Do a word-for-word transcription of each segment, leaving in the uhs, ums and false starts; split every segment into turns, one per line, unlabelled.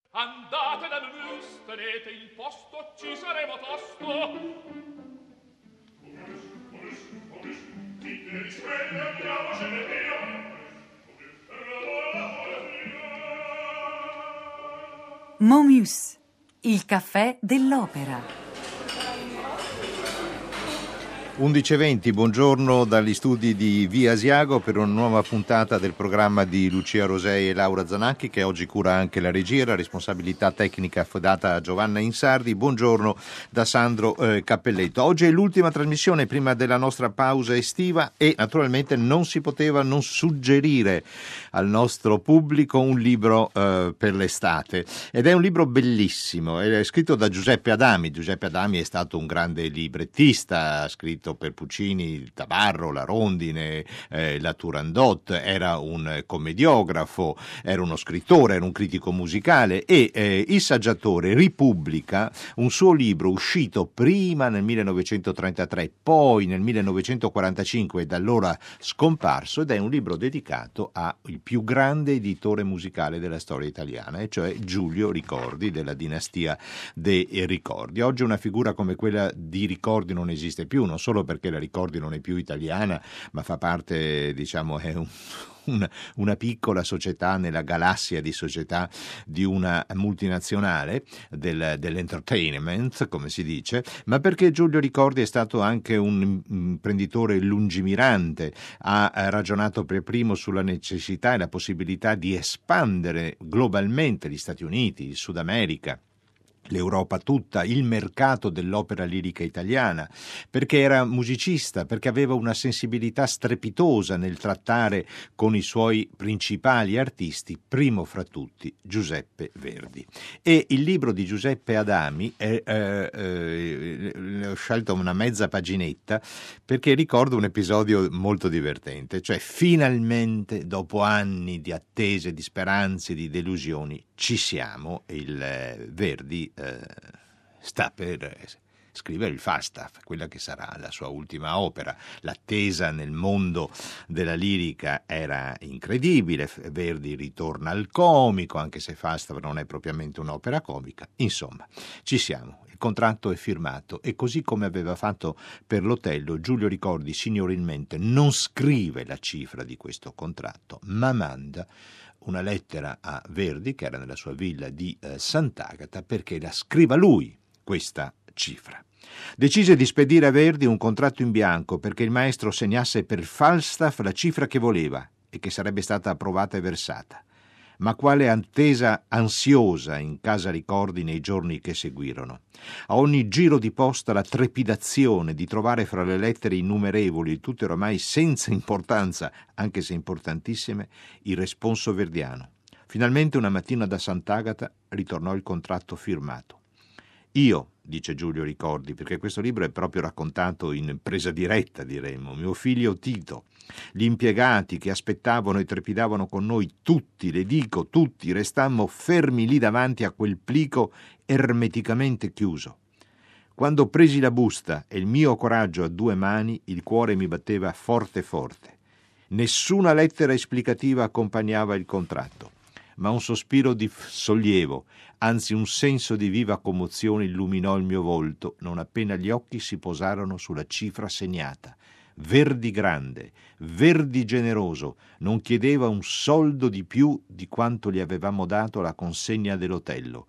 Andate da Mus, tenete il posto, ci saremo tosto.
Momus, il caffè dell'opera.
undici e venti, buongiorno dagli studi di Via Asiago per una nuova puntata del programma di Lucia Rosei e Laura Zanacchi, che oggi cura anche la regia, la responsabilità tecnica affidata a Giovanna Insardi. Buongiorno da Sandro eh, Cappelletto. Oggi è l'ultima trasmissione prima della nostra pausa estiva e naturalmente non si poteva non suggerire al nostro pubblico un libro eh, per l'estate, ed è un libro bellissimo, è scritto da Giuseppe Adami. Giuseppe Adami è stato un grande librettista, ha scritto per Puccini il Tabarro, la Rondine, eh, la Turandot, era un commediografo, era uno scrittore, era un critico musicale e eh, il saggiatore ripubblica un suo libro uscito prima nel millenovecentotrentatré, poi nel millenovecentoquarantacinque e da allora scomparso, ed è un libro dedicato al più grande editore musicale della storia italiana, e cioè Giulio Ricordi, della dinastia dei Ricordi. Oggi una figura come quella di Ricordi non esiste più, non solo perché la Ricordi non è più italiana, ma fa parte, diciamo, è un Una, una piccola società nella galassia di società di una multinazionale del, dell'entertainment, come si dice, ma perché Giulio Ricordi è stato anche un imprenditore lungimirante, ha ragionato per primo sulla necessità e la possibilità di espandere globalmente gli Stati Uniti, il Sud America, l'Europa tutta, il mercato dell'opera lirica italiana, perché era musicista, perché aveva una sensibilità strepitosa nel trattare con i suoi principali artisti, primo fra tutti Giuseppe Verdi. E il libro di Giuseppe Adami, è, eh, eh, ho scelto una mezza paginetta perché ricordo un episodio molto divertente, cioè finalmente dopo anni di attese, di speranze, di delusioni, ci siamo. Il eh, Verdi eh, sta per eh, scrivere il Falstaff, quella che sarà la sua ultima opera. L'attesa nel mondo della lirica era incredibile, Verdi ritorna al comico, anche se Falstaff non è propriamente un'opera comica. Insomma, ci siamo, il contratto è firmato e così come aveva fatto per l'Otello, Giulio Ricordi signorilmente non scrive la cifra di questo contratto, ma manda una lettera a Verdi, che era nella sua villa di eh, Sant'Agata, perché la scriva lui questa cifra. Decise di spedire a Verdi un contratto in bianco perché il maestro segnasse per Falstaff la cifra che voleva e che sarebbe stata approvata e versata. Ma quale attesa ansiosa in casa Ricordi nei giorni che seguirono. A ogni giro di posta la trepidazione di trovare fra le lettere innumerevoli, tutte oramai senza importanza, anche se importantissime, il responso verdiano. Finalmente una mattina da Sant'Agata ritornò il contratto firmato. Io, dice Giulio Ricordi, perché questo libro è proprio raccontato in presa diretta, diremmo, mio figlio Tito, gli impiegati che aspettavano e trepidavano con noi, tutti, le dico tutti, restammo fermi lì davanti a quel plico ermeticamente chiuso. Quando presi la busta e il mio coraggio a due mani, il cuore mi batteva forte forte. Nessuna lettera esplicativa accompagnava il contratto, ma un sospiro di sollievo, anzi un senso di viva commozione illuminò il mio volto non appena gli occhi si posarono sulla cifra segnata. Verdi grande, Verdi generoso, non chiedeva un soldo di più di quanto gli avevamo dato alla consegna dell'Otello,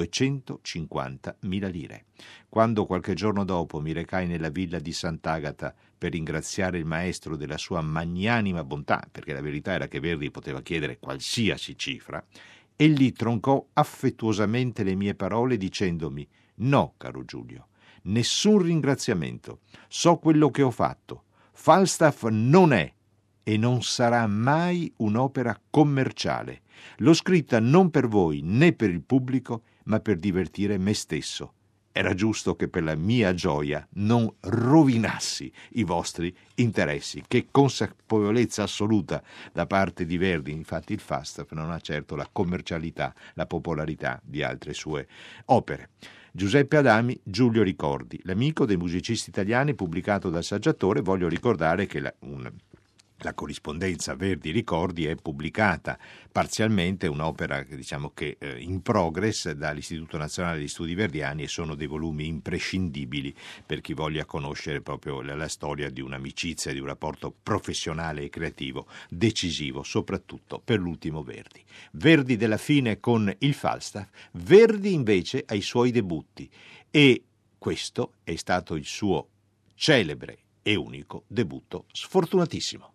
duecentocinquantamila lire. Quando qualche giorno dopo mi recai nella villa di Sant'Agata per ringraziare il maestro della sua magnanima bontà, perché la verità era che Verdi poteva chiedere qualsiasi cifra, egli troncò affettuosamente le mie parole dicendomi: «No, caro Giulio, nessun ringraziamento. So quello che ho fatto. Falstaff non è e non sarà mai un'opera commerciale. L'ho scritta non per voi né per il pubblico, ma per divertire me stesso. Era giusto che per la mia gioia non rovinassi i vostri interessi». Che consapevolezza assoluta da parte di Verdi. Infatti il Falstaff non ha certo la commercialità, la popolarità di altre sue opere. Giuseppe Adami, Giulio Ricordi, l'amico dei musicisti italiani, pubblicato dal Saggiatore. Voglio ricordare che la, un la corrispondenza Verdi Ricordi è pubblicata parzialmente, un'opera diciamo che eh, in progress dall'Istituto Nazionale di Studi Verdiani, e sono dei volumi imprescindibili per chi voglia conoscere proprio la, la storia di un'amicizia, di un rapporto professionale e creativo decisivo, soprattutto per l'ultimo Verdi. Verdi della fine con il Falstaff, Verdi invece ai suoi debutti, e questo è stato il suo celebre e unico debutto sfortunatissimo.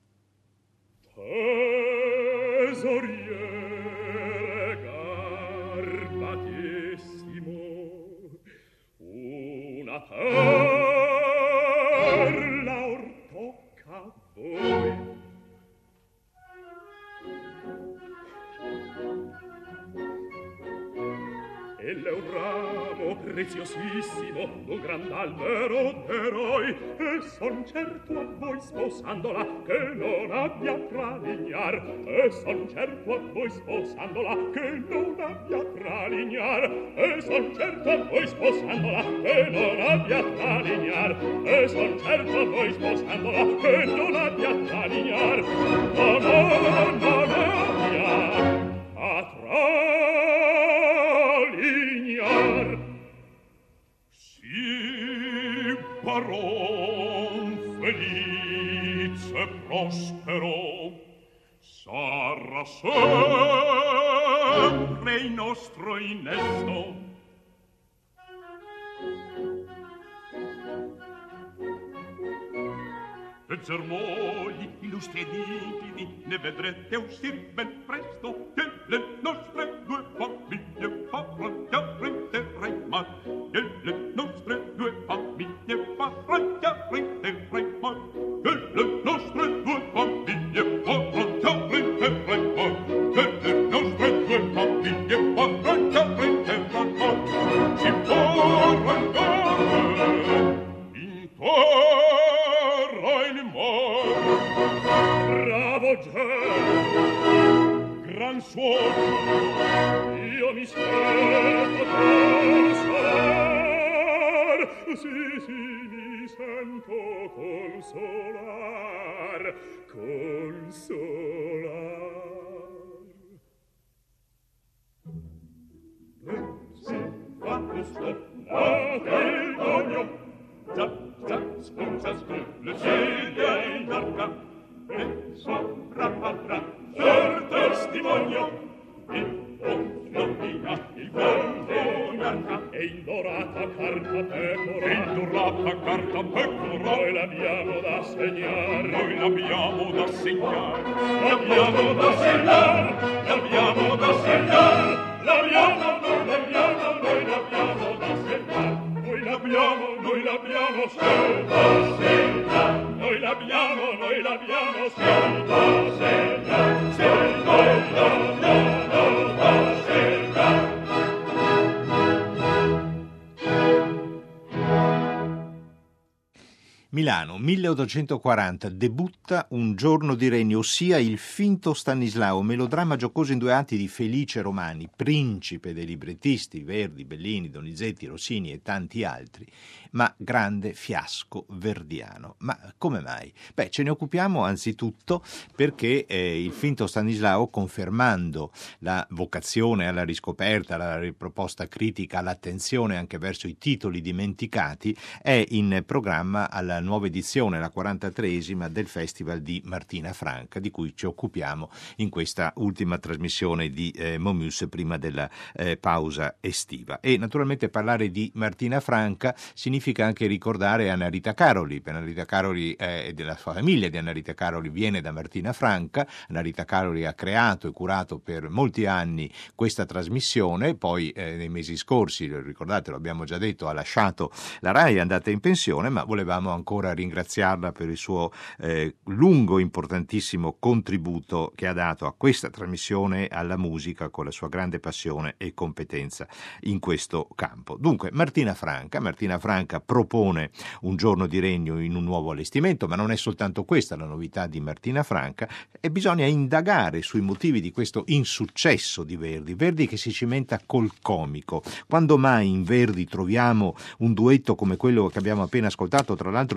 Tesoriere garbatissimo, una perla or tocca a voi. Elle un ramo preziosissimo, un gran albero d'eroi, e son certo a voi sposandola che non abbia tralignar, e son certo a voi sposandola che non abbia tralignar, e son certo a voi sposandola che non abbia tralignar, e son certo a voi sposandola che non abbia tralignar, ma non, non abbia a tralignar. Sì, baron felice prospero, sarà sempre il nostro innesto. E germogli illustri ed intimi, ne vedrete uscir ben presto, che le nostre due famiglie faranno chiaro in terra e in mar, che le nostre due famiglie faranno chiaro in terra e in mar, che le nostre due famiglie faranno chiaro in terra e in mar, che le nostre due famiglie faranno chiaro in terra e in mar, si faranno chiaro in terra e in mar. Bravo Gelo, gran suono, io mi sento consolar, sì, sì, mi sento consolar, consolar. Pensi, quando sto matrimonio, già, già, spunta le ciglia in arca, e sopra avrà per testimonio il buon mia, il buon monarca, e in dorata carta pecora, in dorata carta pecora, noi l'abbiamo da segnar, noi l'abbiamo da segnar, l'abbiamo da segnar, l'abbiamo da segnar, l'abbiamo, noi l'abbiamo, noi l'abbiamo da segnar, noi l'abbiamo, noi l'abbiamo da segnar, noi l'abbiamo, noi l'abbiamo da segnar, se noi l'abbiamo da segnar.
Milano, milleottocentoquaranta, debutta Un giorno di regno, ossia Il finto Stanislao, melodramma giocoso in due atti di Felice Romani, principe dei librettisti, Verdi, Bellini, Donizetti, Rossini e tanti altri, ma grande fiasco verdiano. Ma come mai? Beh, ce ne occupiamo anzitutto perché eh, Il finto Stanislao, confermando la vocazione alla riscoperta, alla riproposta critica, all'attenzione anche verso i titoli dimenticati, è in programma alla nuova edizione, la quarantatreesima, del Festival di Martina Franca, di cui ci occupiamo in questa ultima trasmissione di eh, Momus prima della eh, pausa estiva. E naturalmente parlare di Martina Franca significa anche ricordare Anna Rita Caroli. Anna Rita Caroli e eh, della sua famiglia di Anna Rita Caroli viene da Martina Franca. Anna Rita Caroli ha creato e curato per molti anni questa trasmissione, poi eh, nei mesi scorsi, ricordate, lo abbiamo già detto, ha lasciato la RAI, è andata in pensione, ma volevamo ancora ringraziarla per il suo eh, lungo, importantissimo contributo che ha dato a questa trasmissione, alla musica, con la sua grande passione e competenza in questo campo. Dunque, Martina Franca, Martina Franca propone Un giorno di regno in un nuovo allestimento, ma non è soltanto questa la novità di Martina Franca, e bisogna indagare sui motivi di questo insuccesso di Verdi, Verdi che si cimenta col comico. Quando mai in Verdi troviamo un duetto come quello che abbiamo appena ascoltato, tra l'altro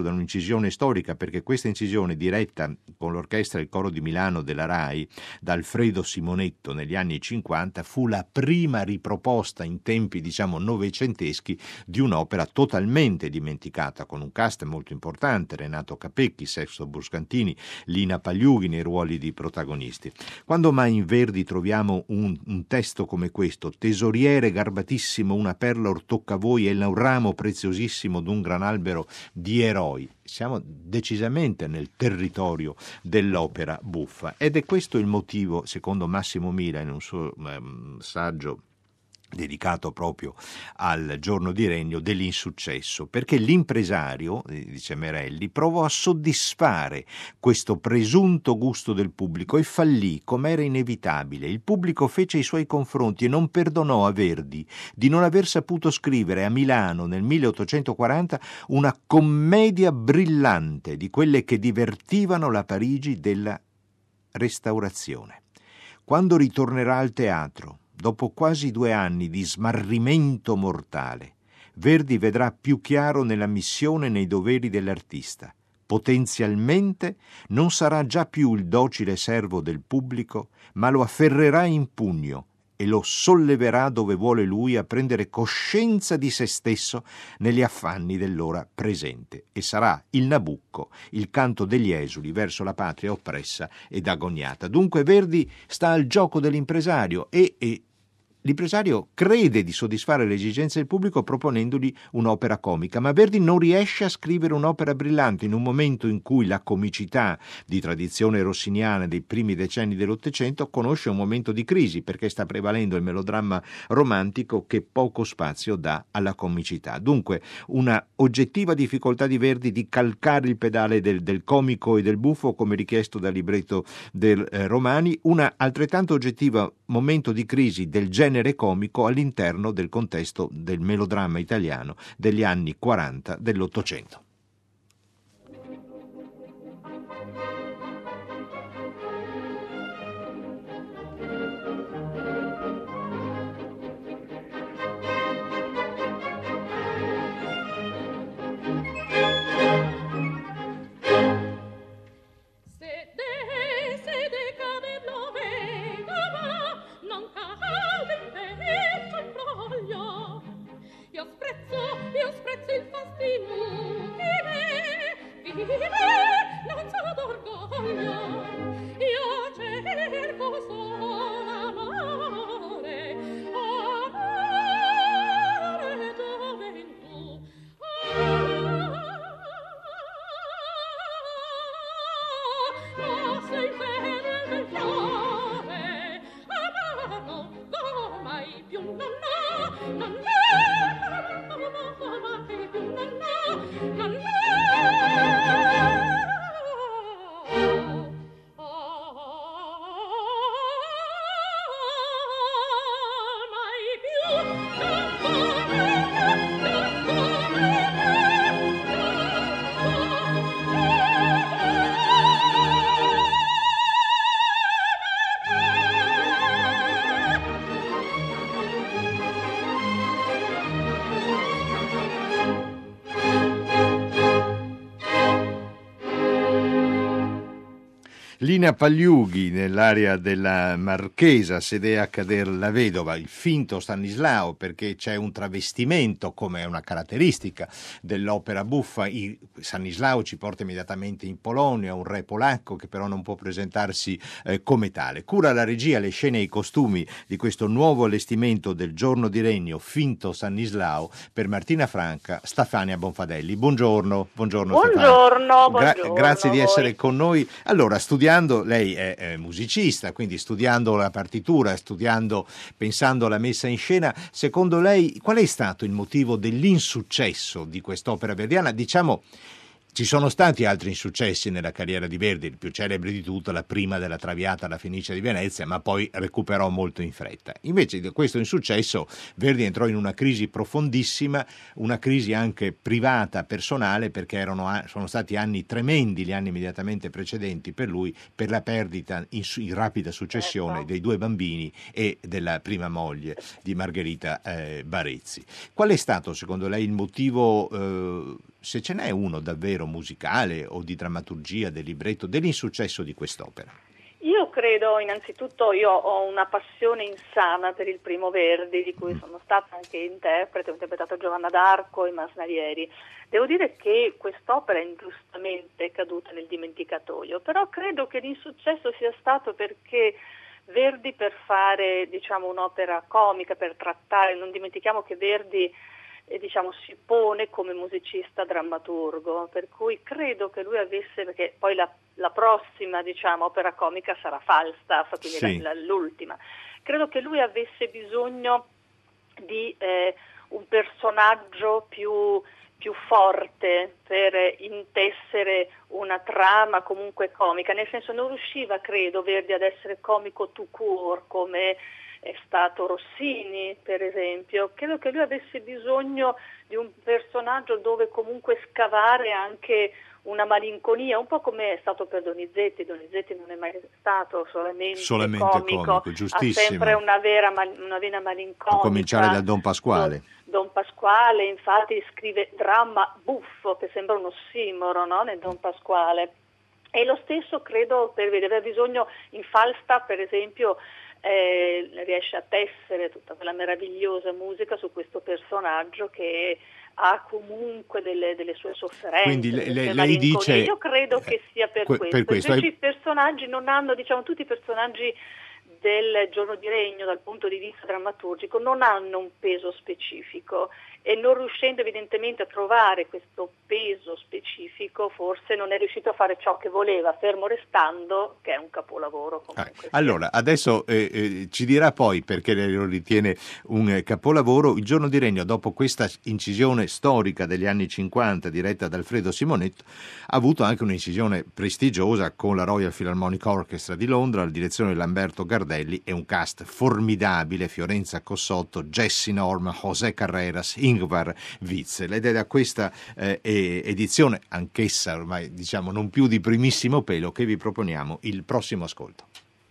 da un'incisione storica, perché questa incisione diretta con l'orchestra e il coro di Milano della RAI da Alfredo Simonetto negli anni cinquanta fu la prima riproposta in tempi diciamo novecenteschi di un'opera totalmente dimenticata, con un cast molto importante: Renato Capecchi, Sexto Buscantini, Lina Pagliughi nei ruoli di protagonisti. Quando mai in Verdi troviamo un, un testo come questo: tesoriere garbatissimo, una perla or tocca a voi, e un ramo preziosissimo d'un gran albero di eroi? Siamo decisamente nel territorio dell'opera buffa, ed è questo il motivo, secondo Massimo Mila in un suo um, saggio dedicato proprio al giorno di Regno, dell'insuccesso, perché l'impresario, dice Merelli, provò a soddisfare questo presunto gusto del pubblico e fallì, come era inevitabile. Il pubblico fece i suoi confronti e non perdonò a Verdi di non aver saputo scrivere a Milano nel milleottocentoquaranta una commedia brillante di quelle che divertivano la Parigi della Restaurazione. Quando ritornerà al teatro, dopo quasi due anni di smarrimento mortale, Verdi vedrà più chiaro nella missione e nei doveri dell'artista. Potenzialmente non sarà già più il docile servo del pubblico, ma lo afferrerà in pugno e lo solleverà dove vuole lui, a prendere coscienza di se stesso negli affanni dell'ora presente, e sarà il Nabucco, il canto degli esuli verso la patria oppressa ed agognata. Dunque Verdi sta al gioco dell'impresario e, e l'impresario crede di soddisfare le esigenze del pubblico proponendogli un'opera comica, ma Verdi non riesce a scrivere un'opera brillante in un momento in cui la comicità di tradizione rossiniana dei primi decenni dell'Ottocento conosce un momento di crisi, perché sta prevalendo il melodramma romantico che poco spazio dà alla comicità. Dunque una oggettiva difficoltà di Verdi di calcare il pedale del, del comico e del buffo, come richiesto dal libretto del eh, Romani, una altrettanto oggettiva momento di crisi del genere comico all'interno del contesto del melodramma italiano degli anni quaranta dell'Ottocento. Lina Pagliughi nell'area della Marchesa, sede a cader la vedova, il finto Stanislao, perché c'è un travestimento, come è una caratteristica dell'opera buffa. Il Stanislao ci porta immediatamente in Polonia, un re polacco che però non può presentarsi eh, come tale. Cura la regia, le scene e i costumi di questo nuovo allestimento del giorno di Regno, finto Stanislao, per Martina Franca, Stefania Bonfadelli. Buongiorno, buongiorno,
buongiorno,
Gra-
buongiorno
grazie di essere
voi.
con noi. Allora, studiando, lei è, è musicista, quindi studiando la partitura, studiando, pensando alla messa in scena, secondo lei qual è stato il motivo dell'insuccesso di quest'opera verdiana? Diciamo, ci sono stati altri insuccessi nella carriera di Verdi, il più celebre di tutto, la prima della Traviata alla Fenice di Venezia, ma poi recuperò molto in fretta. Invece di questo insuccesso Verdi entrò in una crisi profondissima, una crisi anche privata, personale, perché erano, sono stati anni tremendi, gli anni immediatamente precedenti per lui, per la perdita in, in rapida successione
Certo.
dei due bambini e della prima moglie di Margherita eh, Barezzi. Qual è stato secondo lei il motivo eh, se ce n'è uno davvero musicale o di drammaturgia, del libretto, dell'insuccesso di quest'opera.
Io credo, innanzitutto, io ho una passione insana per il primo Verdi, di cui sono stata anche interprete, ho interpretato Giovanna d'Arco e Masnadieri. Devo dire che quest'opera è ingiustamente caduta nel dimenticatoio, però credo che l'insuccesso sia stato perché Verdi, per fare, diciamo, un'opera comica, per trattare, non dimentichiamo che Verdi E, diciamo, si pone come musicista drammaturgo, per cui credo che lui avesse, perché poi la, la prossima, diciamo, opera comica sarà Falstaff, quindi
sì.
la, la, l'ultima, credo che lui avesse bisogno di eh, un personaggio più, più forte per intessere una trama comunque comica, nel senso non riusciva, credo, Verdi ad essere comico tout court come è stato Rossini, per esempio. Credo che lui avesse bisogno di un personaggio dove comunque scavare anche una malinconia, un po' come è stato per Donizetti. Donizetti non è mai stato solamente,
solamente
comico,
comico, giustissimo.
Ha sempre una vera una vena malinconica.
A cominciare da Don Pasquale.
Don, Don Pasquale, infatti, scrive dramma buffo, che sembra un ossimoro, no? Nel Don Pasquale. E lo stesso credo per aveva bisogno in Falstaff, per esempio. Eh, riesce a tessere tutta quella meravigliosa musica su questo personaggio che ha comunque delle, delle sue sofferenze.
Quindi le, le, lei dice,
io credo che sia per
que,
questo,
per questo
invece
è...
i personaggi non hanno, diciamo, tutti i personaggi del Giorno di Regno dal punto di vista drammaturgico non hanno un peso specifico, e non riuscendo evidentemente a trovare questo peso specifico forse non è riuscito a fare ciò che voleva, fermo restando che è un capolavoro comunque.
Ah, allora adesso eh, eh, ci dirà poi perché lei lo ritiene un eh, capolavoro. Il Giorno di Regno, dopo questa incisione storica degli anni cinquanta diretta da Alfredo Simonetto, ha avuto anche un'incisione prestigiosa con la Royal Philharmonic Orchestra di Londra, la direzione di Lamberto Gardelli e un cast formidabile: Fiorenza Cossotto, Jessy Norman, José Carreras, Ingvar Witzel. Ed è da questa eh, edizione, anch'essa ormai diciamo non più di primissimo pelo, che vi proponiamo il prossimo ascolto.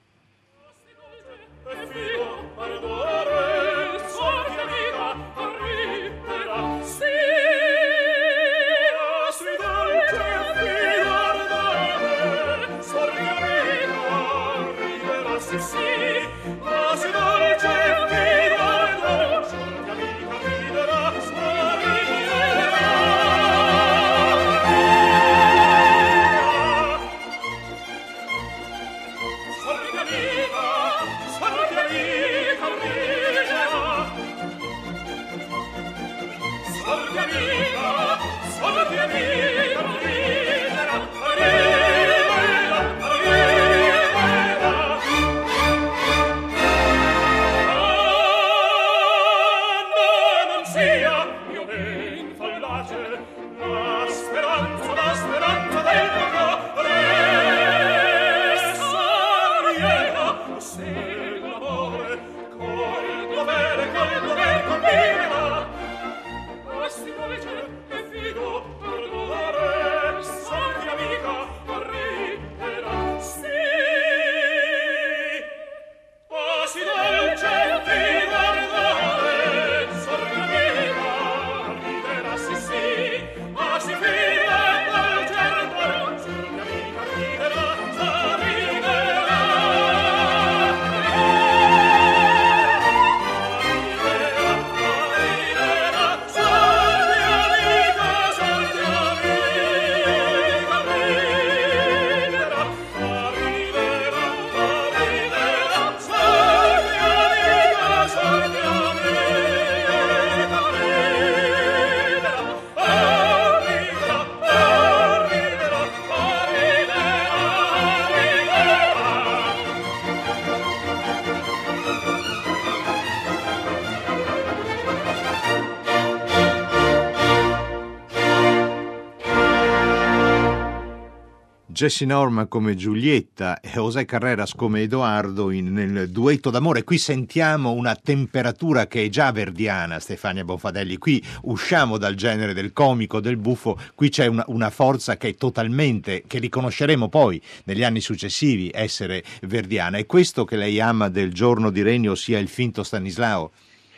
Jessy Norman come Giulietta e José Carreras come Edoardo in, nel duetto d'amore. Qui sentiamo una temperatura che è già verdiana, Stefania Bonfadelli. Qui usciamo dal genere del comico, del buffo, qui c'è una, una forza che è totalmente, che riconosceremo poi negli anni successivi essere verdiana. È questo che lei ama del Giorno di Regno, ossia il finto Stanislao?
Sì,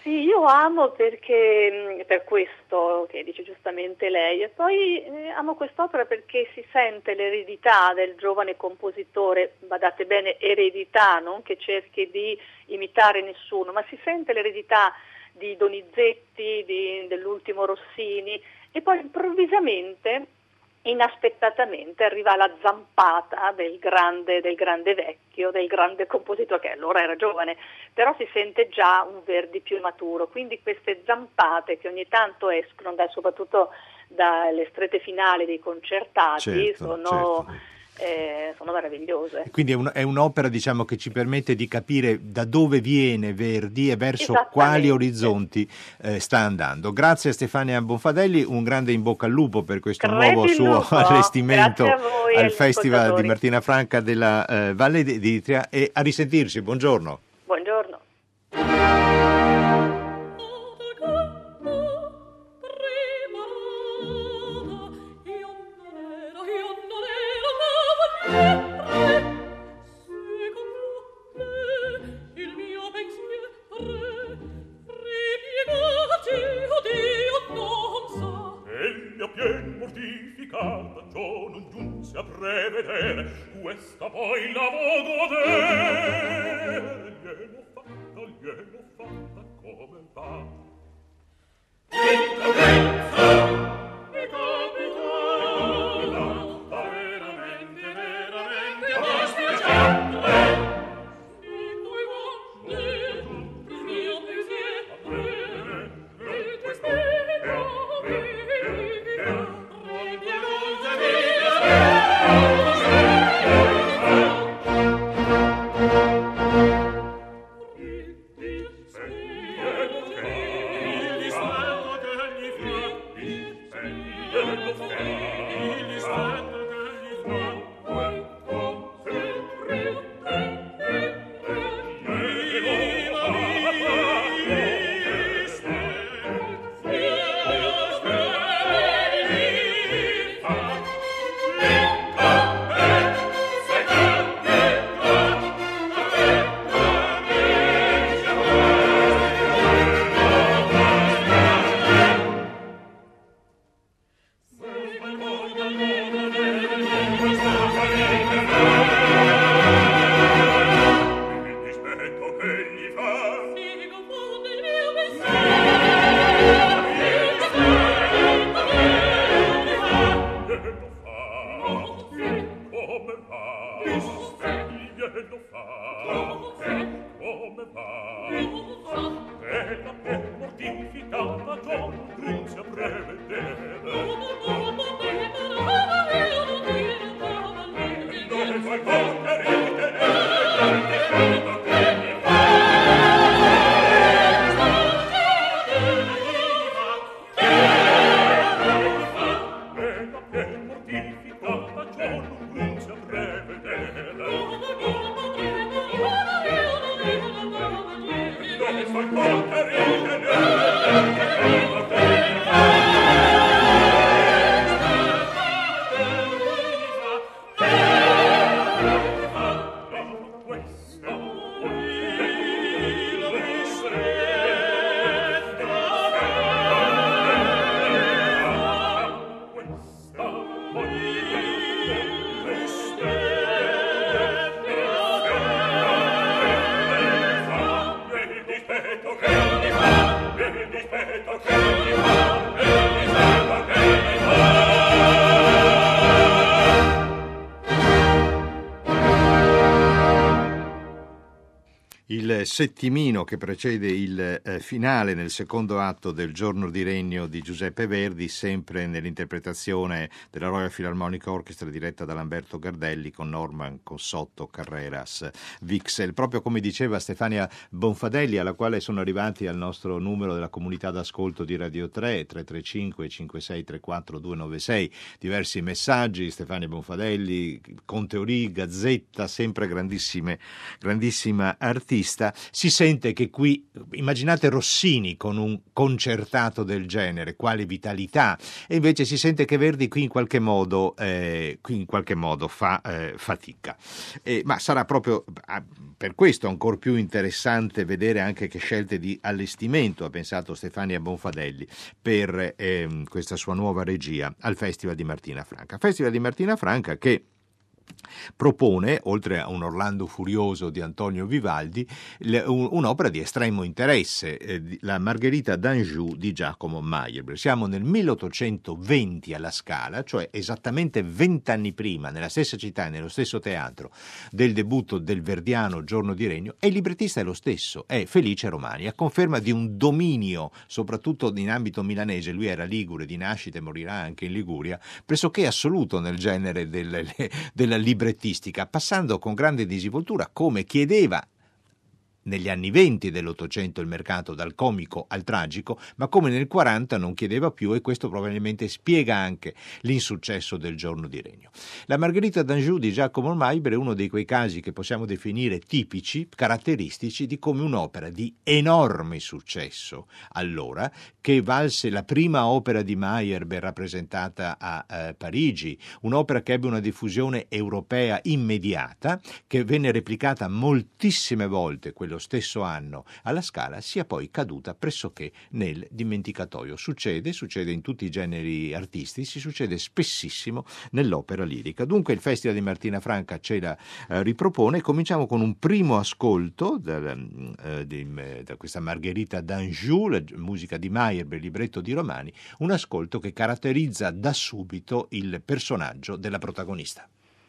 Sì, io amo perché, per questo che dice giustamente lei, e poi eh, amo quest'opera perché si sente l'eredità del giovane compositore, badate bene, eredità, non che cerchi di imitare nessuno, ma si sente l'eredità di Donizetti, di, dell'ultimo Rossini, e poi improvvisamente, inaspettatamente, arriva la zampata del grande, del grande vecchio, del grande compositore, che allora era giovane, però si sente già un Verdi più maturo. Quindi queste zampate che ogni tanto escono, da, soprattutto dalle strette finali dei concertati,
certo,
sono,
certo.
Eh, sono meravigliose.
Quindi è, un, è un'opera, diciamo, che ci permette di capire da dove viene Verdi e verso quali orizzonti eh, sta andando. Grazie a Stefania Bonfadelli, un grande in bocca al lupo per questo
Crepi
nuovo suo
lupo.
allestimento
voi,
al Festival di Martina Franca della eh, Valle d'Itria, e a risentirci. Buongiorno.
Buongiorno.
Pien mortificata, ciò non giunse a prevedere, questa poi la vo godere. Gliel'ho fatta, gliel'ho fatta, come va? Incombenza! Mi capita, veramente, veramente, dispiacente. Dico i vostri, il mio pensiero, il tuo spirito,
Il settimino che precede il eh, finale nel secondo atto del Giorno di Regno di Giuseppe Verdi, sempre nell'interpretazione della Royal Philharmonic Orchestra diretta da Lamberto Gardelli con Norman Cossotto Carreras Wixel. Proprio come diceva Stefania Bonfadelli, alla quale sono arrivati al nostro numero della comunità d'ascolto di Radio tre, tre tre cinque cinque sei tre quattro due nove sei, diversi messaggi. Stefania Bonfadelli, Conte Orì, Gazzetta, sempre grandissime, grandissima artista. l'opera, si sente che qui, immaginate Rossini con un concertato del genere, quale vitalità, e invece si sente che Verdi qui in qualche modo, eh, qui in qualche modo fa eh, fatica. Eh, ma sarà proprio ah, per questo ancora più interessante vedere anche che scelte di allestimento ha pensato Stefania Bonfadelli per eh, questa sua nuova regia al Festival di Martina Franca. Festival di Martina Franca che propone, oltre a un Orlando Furioso di Antonio Vivaldi, le, un, un'opera di estremo interesse, eh, la Margherita d'Anjou di Giacomo Meyerbeer. Siamo nel milleottocentoventi alla Scala, cioè esattamente vent'anni prima, nella stessa città e nello stesso teatro del debutto del verdiano Giorno di Regno, e il librettista è lo stesso, è Felice Romani, a conferma di un dominio, soprattutto in ambito milanese. Lui era ligure di nascita e morirà anche in Liguria, pressoché assoluto nel genere delle, della librettistica, passando con grande disinvoltura, come chiedeva negli anni venti dell'Ottocento il mercato, dal comico al tragico, ma come nel quaranta non chiedeva più, e questo probabilmente spiega anche l'insuccesso del Giorno di Regno. La Margherita d'Anjou di Giacomo Meyerbeer è uno di quei casi che possiamo definire tipici, caratteristici di come un'opera di enorme successo allora, che valse la prima opera di Meyerbeer rappresentata a eh, Parigi, un'opera che ebbe una diffusione europea immediata, che venne replicata moltissime volte quello stesso anno alla Scala, sia poi caduta pressoché nel dimenticatoio. Succede, succede in tutti i generi artistici, succede spessissimo nell'opera lirica. Dunque il Festival di Martina Franca ce la eh, ripropone. Cominciamo con un primo ascolto da, eh, di, da questa Margherita d'Anjou, la musica di Meyerbeer, libretto di Romani, un ascolto che caratterizza da subito il personaggio della protagonista.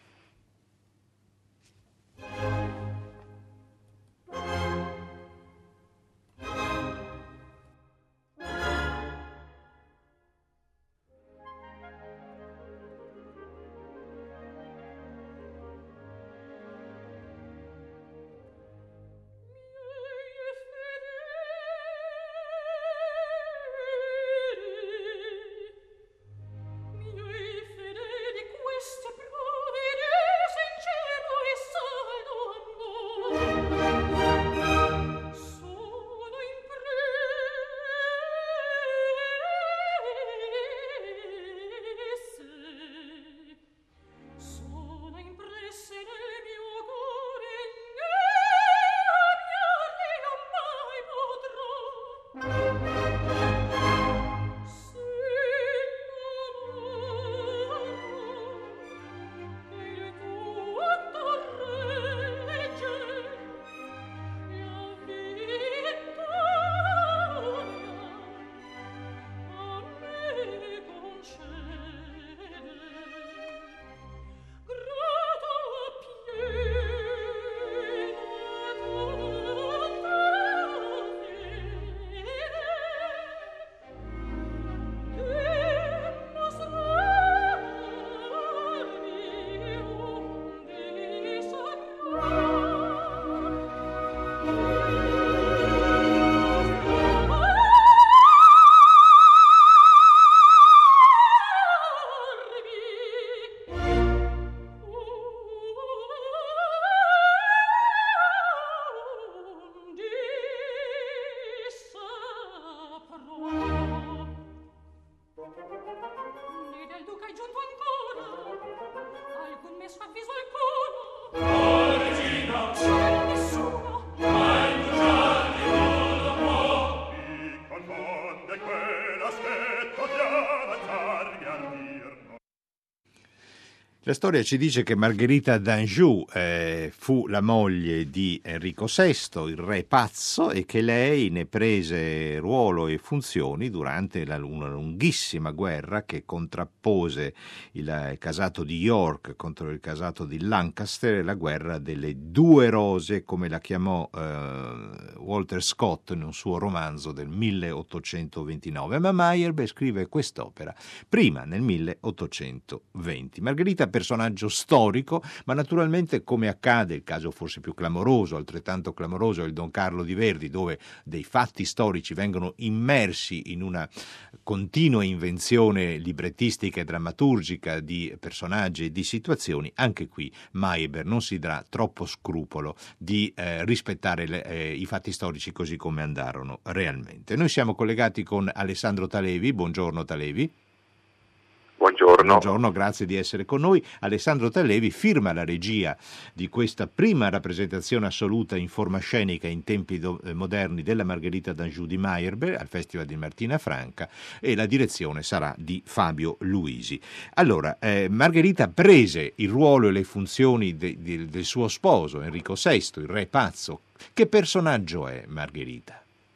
La storia ci dice che Margherita d'Anjou eh, fu la moglie di Enrico sesto, il re pazzo, e che lei ne prese ruolo e funzioni durante la, una lunghissima guerra che contrappose il casato di York contro il casato di Lancaster, la guerra delle due rose, come la chiamò eh, Walter Scott in un suo romanzo del milleottocentoventinove. Ma Meyerbeer scrive quest'opera prima, nel milleottocentoventi. Margherita personaggio storico, ma naturalmente, come accade, il caso forse più clamoroso, altrettanto clamoroso, è il Don Carlo di Verdi, dove dei fatti storici vengono immersi in una continua invenzione librettistica e drammaturgica di personaggi e di situazioni. Anche qui Meyerbeer non si darà troppo scrupolo di eh, rispettare le, eh, i fatti storici così come andarono realmente. Noi siamo collegati con Alessandro Talevi. Buongiorno Talevi.
Buongiorno.
Buongiorno, grazie di essere con noi. Alessandro Talevi firma la regia di questa prima rappresentazione assoluta in forma scenica in tempi do, eh, moderni della Margherita d'Anjou di Meyerbeer al Festival di Martina Franca, e la direzione sarà di Fabio Luisi. Allora, eh, Margherita prese il ruolo e le funzioni de, de, del suo sposo Enrico sesto, il re pazzo. Che personaggio è Margherita?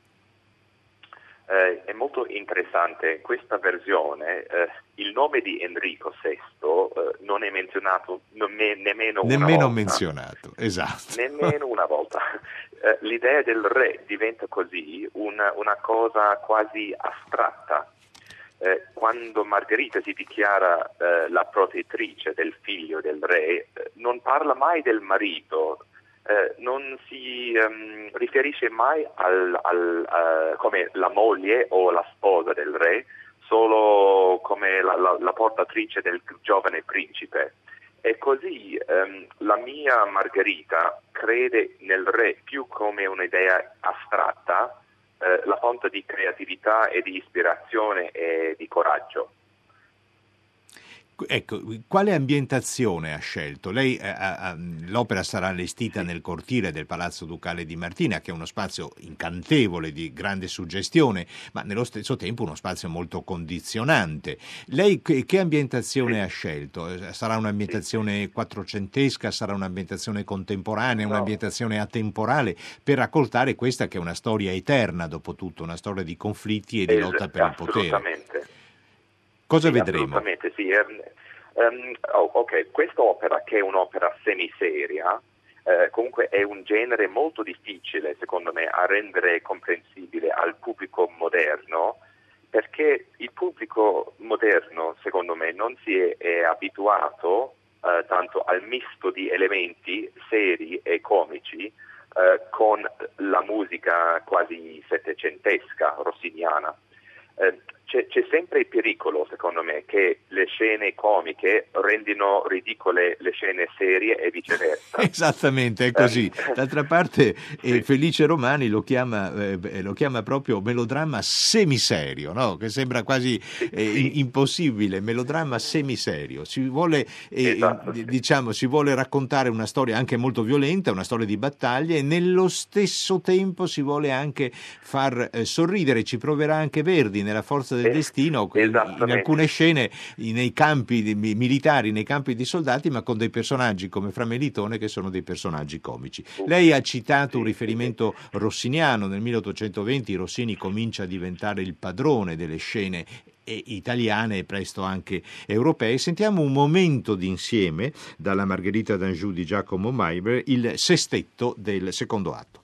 Eh, è molto interessante questa versione. Eh, il nome di Enrico sesto eh, non è menzionato non è nemmeno,
nemmeno
una volta.
menzionato, esatto.
Nemmeno una volta. Eh, l'idea del re diventa così una, una cosa quasi astratta. Eh, quando Margherita si dichiara eh, la protettrice del figlio del re, eh, non parla mai del marito. Eh, non si um, riferisce mai al, al, uh, come la moglie o la sposa del re, solo come la, la, la portatrice del giovane principe. E così um, la mia Margherita crede nel re più come un'idea astratta, eh, la fonte di creatività e di ispirazione e di coraggio.
Ecco, quale ambientazione ha scelto? Lei, eh, eh, l'opera sarà allestita nel cortile del Palazzo Ducale di Martina, che è uno spazio incantevole, di grande suggestione, ma nello stesso tempo uno spazio molto condizionante. Lei che, che ambientazione
sì.
ha scelto? Sarà un'ambientazione quattrocentesca, sarà un'ambientazione contemporanea,
no.
un'ambientazione atemporale, per raccontare questa che è una storia eterna, dopo tutto, una storia di conflitti e di
Es-
lotta per il potere.
Assolutamente.
Cosa
sì,
vedremo?
Assolutamente sì. Um, um, oh, ok, quest'opera, che è un'opera semiseria, eh, comunque è un genere molto difficile, secondo me, a rendere comprensibile al pubblico moderno, perché il pubblico moderno, secondo me, non si è, è abituato eh, tanto al misto di elementi seri e comici eh, con la musica quasi settecentesca, rossiniana. Eh, c'è, c'è sempre il pericolo, secondo me, che le scene comiche rendino ridicole le scene serie e viceversa.
Esattamente, è così. D'altra parte,
sì.
eh, Felice Romani lo chiama, eh, lo chiama proprio melodramma semiserio, no? Che sembra quasi eh, sì. impossibile, melodramma semiserio. Si vuole, eh,
esatto,
d-
sì.
diciamo, si vuole raccontare una storia anche molto violenta, una storia di battaglie, e nello stesso tempo si vuole anche far eh, sorridere. Ci proverà anche Verdi nella Forza del Destino, in, in alcune scene nei campi di, militari, nei campi di soldati, ma con dei personaggi come Fra Melitone che sono dei personaggi comici. Lei ha citato
sì,
un riferimento
sì.
rossiniano. Nel milleottocentoventi Rossini comincia a diventare il padrone delle scene italiane e presto anche europee. Sentiamo un momento d'insieme dalla Margherita d'Anjou di Giacomo Meyerbeer, il sestetto del secondo atto.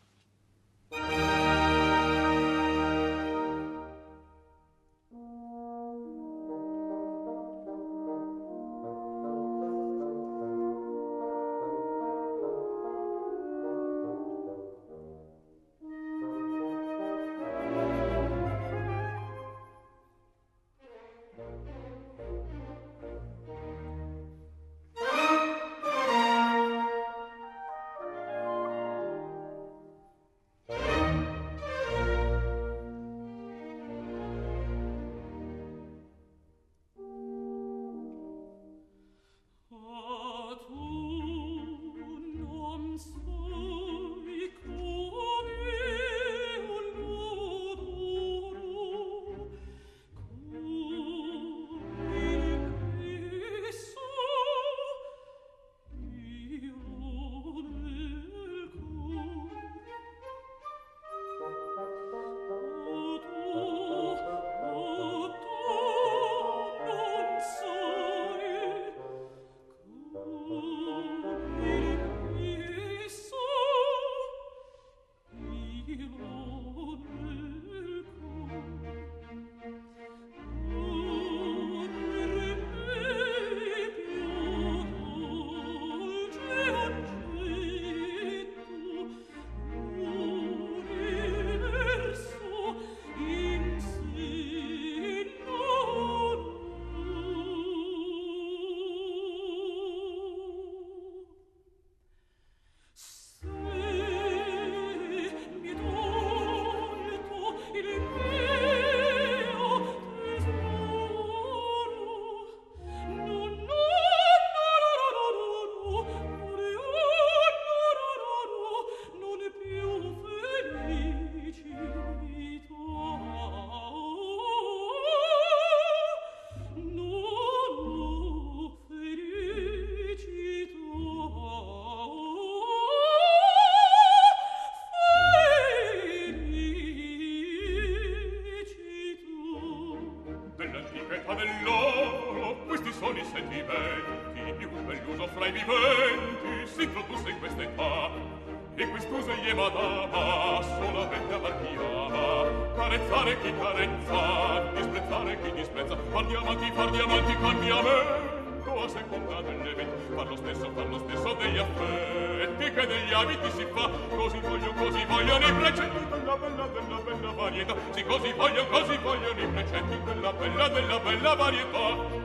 se ti venti, più bell'uso fra i viventi, si introdusse in questa età, e quest'uso egli madama solamente avar chi ama, carezzare chi carezza, disprezzare chi disprezza, far diamanti, far diamanti, cambiamento a seconda dell'evento, far lo stesso, far lo stesso degli affetti che degli abiti si fa, così voglio, così vogliono i precetti della bella, della bella varietà, sì, così voglio, così vogliono i precetti della bella, della bella varietà.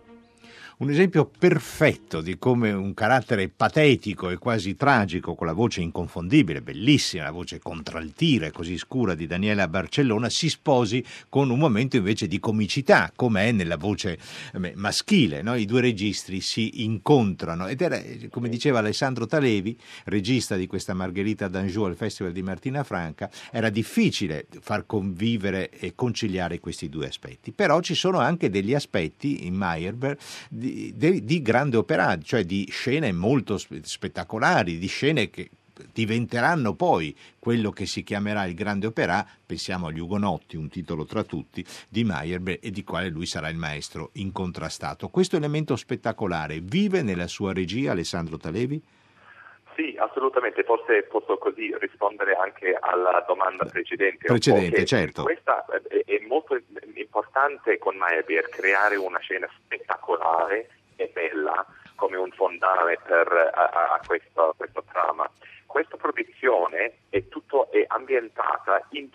Un esempio perfetto di come un carattere patetico e quasi tragico, con la voce inconfondibile, bellissima, la voce contraltira e così scura di Daniela Barcellona, si sposi con un momento invece di comicità, come è nella voce eh, maschile, no? I due registri si incontrano ed era, come diceva Alessandro Talevi, regista di questa Margherita d'Anjou al Festival di Martina Franca, era difficile far convivere e conciliare questi due aspetti, però ci sono anche degli aspetti in Meyerbeer di Di, di, di grande opera, cioè di scene molto spettacolari, di scene che diventeranno poi quello che si chiamerà il grande opera. Pensiamo agli Ugonotti, un titolo tra tutti di Meyerbeer e di quale lui sarà il maestro incontrastato. Questo elemento spettacolare vive nella sua regia, Alessandro Talevi?
Sì, assolutamente, forse posso così rispondere anche alla domanda precedente.
Precedente, certo.
Questa è, è molto importante con Meyerbeer, creare una scena spettacolare e bella come un fondale per a, a questo, questo trama. Questa produzione è tutto è ambientata in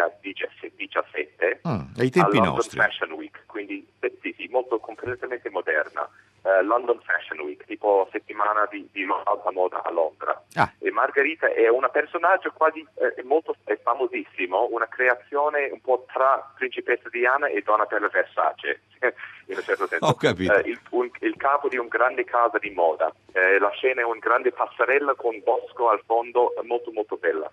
duemiladiciassette
mm, ai tempi
a London
nostri.
Fashion Week, quindi sì, sì, molto completamente moderna. Uh, London Fashion Week, tipo settimana di, di alta moda a Londra.
Ah.
E Margherita è un personaggio quasi eh, molto è famosissimo, una creazione un po' tra Principessa Diana e Donatella Versace, in un certo senso.
Ho capito.
Uh, il, un, il capo di un grande casa di moda. Uh, la scena è un grande passerella con bosco al fondo, molto molto bella.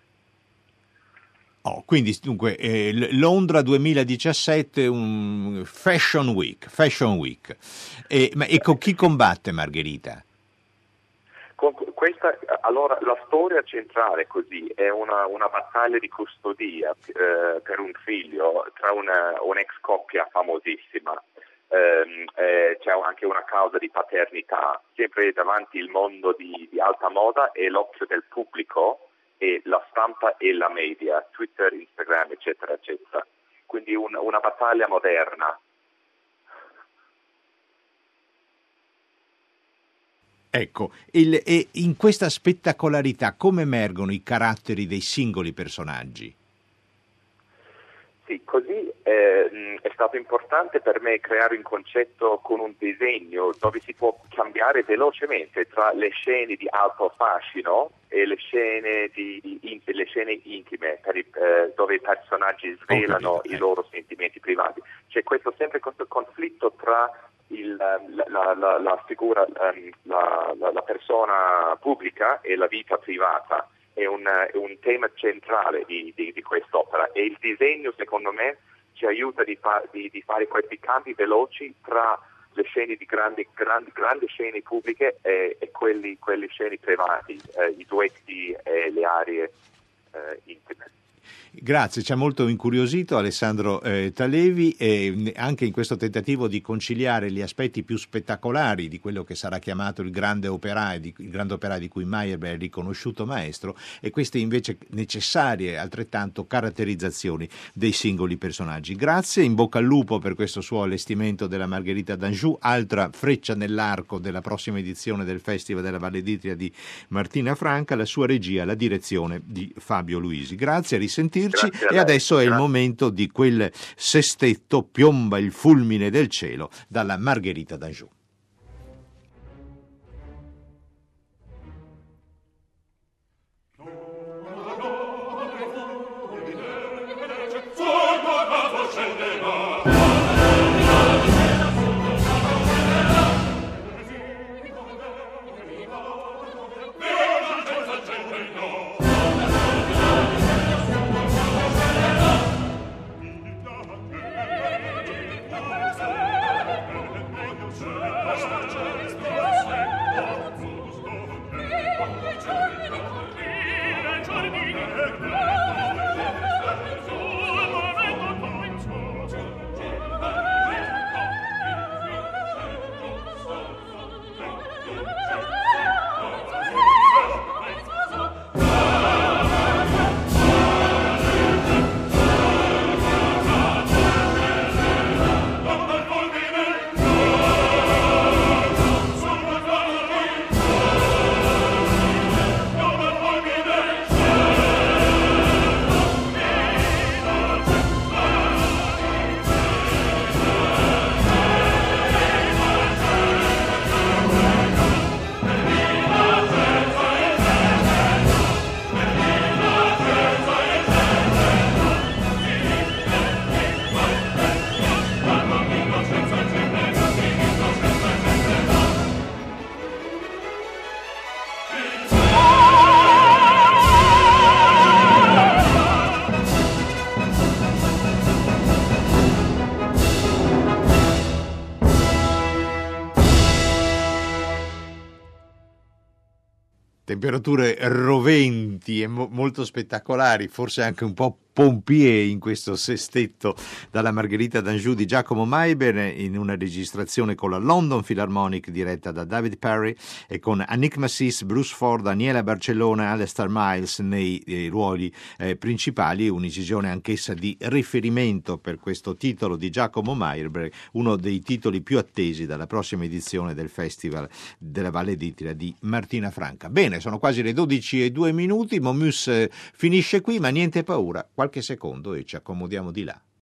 Oh, quindi dunque eh, Londra duemiladiciassette, un Fashion Week, Fashion Week. E, ma, e con chi combatte Margherita?
Con questa, allora, la storia centrale così è una, una battaglia di custodia eh, per un figlio tra una, un'ex coppia famosissima. Eh, eh, c'è anche una causa di paternità, sempre davanti il mondo di, di alta moda e l'occhio del pubblico e la stampa e la media, Twitter, Instagram, eccetera, eccetera. Quindi un, una battaglia moderna.
Ecco, il, e in questa spettacolarità come emergono i caratteri dei singoli personaggi?
Sì, così eh, è stato importante per me creare un concetto con un disegno dove si può cambiare velocemente tra le scene di alto fascino e le scene, di, di, in, le scene intime per i, eh, dove i personaggi svelano i loro sentimenti privati. C'è questo sempre questo conflitto tra il, la, la, la, la figura, la, la, la persona pubblica e la vita privata. È un, è un tema centrale di, di, di quest'opera e il disegno secondo me ci aiuta di, fa, di, di fare questi cambi veloci tra le scene di grandi, grandi, grandi scene pubbliche e, e quelli, quelli scene privati, eh, i duetti e le aree eh, intime.
Grazie, ci ha molto incuriosito Alessandro eh, Talevi e anche in questo tentativo di conciliare gli aspetti più spettacolari di quello che sarà chiamato il grande opera, di, il grande opera di cui Meyerbeer è riconosciuto maestro, e queste invece necessarie altrettanto caratterizzazioni dei singoli personaggi. Grazie, in bocca al lupo per questo suo allestimento della Margherita d'Anjou, altra freccia nell'arco della prossima edizione del Festival della Valle d'Itria di Martina Franca, la sua regia, la direzione di Fabio Luisi. Grazie, a risentirci. E adesso è il momento di quel sestetto Piomba il fulmine del cielo dalla Margherita d'Anjou.
Sir
Temperature roventi e mo- molto spettacolari, forse anche un po' Pompie in questo sestetto dalla Margherita d'Anjou di Giacomo Meyerbeer, in una registrazione con la London Philharmonic diretta da David Perry e con Annick Massis, Bruce Ford, Daniela Barcellona e Alistair Miles nei eh, ruoli eh, principali, un'incisione anch'essa di riferimento per questo titolo di Giacomo Meyerbeer, uno dei titoli più attesi dalla prossima edizione del Festival della Valle d'Itria di Martina Franca. Bene, sono quasi le dodici e due minuti, Momus eh, finisce qui, ma niente paura, qualche secondo e ci accomodiamo di là.